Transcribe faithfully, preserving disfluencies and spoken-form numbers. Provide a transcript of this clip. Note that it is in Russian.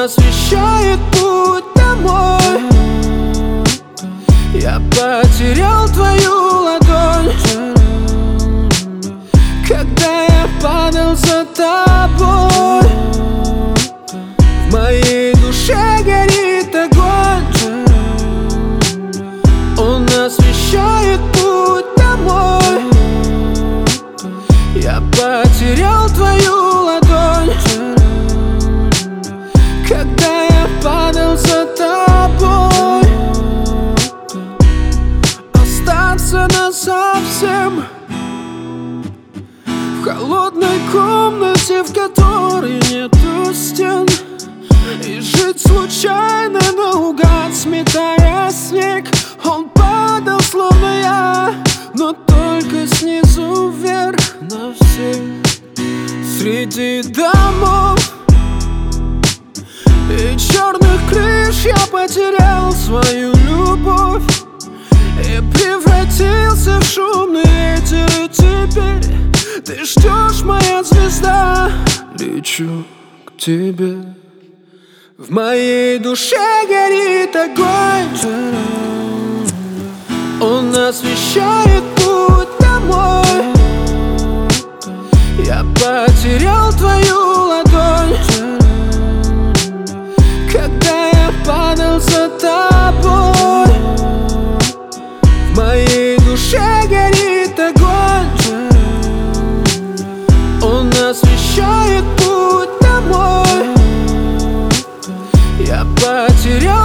освещает путь домой. Я потерял твою ладонь, когда я падал за тобой. В моей душе горит огонь, он освещает путь домой. Я потерял твою ладонь, когда я падал за тобой. Остаться насовсем в холодной комнате, в которой нету стен, и жить случайно наугад, сметая снег. Он падал, словно я, но только снизу вверх на всех. Среди домов и черных крыш я потерял свою любовь и превратился в шумный ветер. И теперь ты ждешь, моя звезда, лечу к тебе. В моей душе горит огонь, он освещает путь домой. Я потерял твою ладонь, когда я падал за тобой. В моей душе горит огонь, он освещает путь домой. Я потерял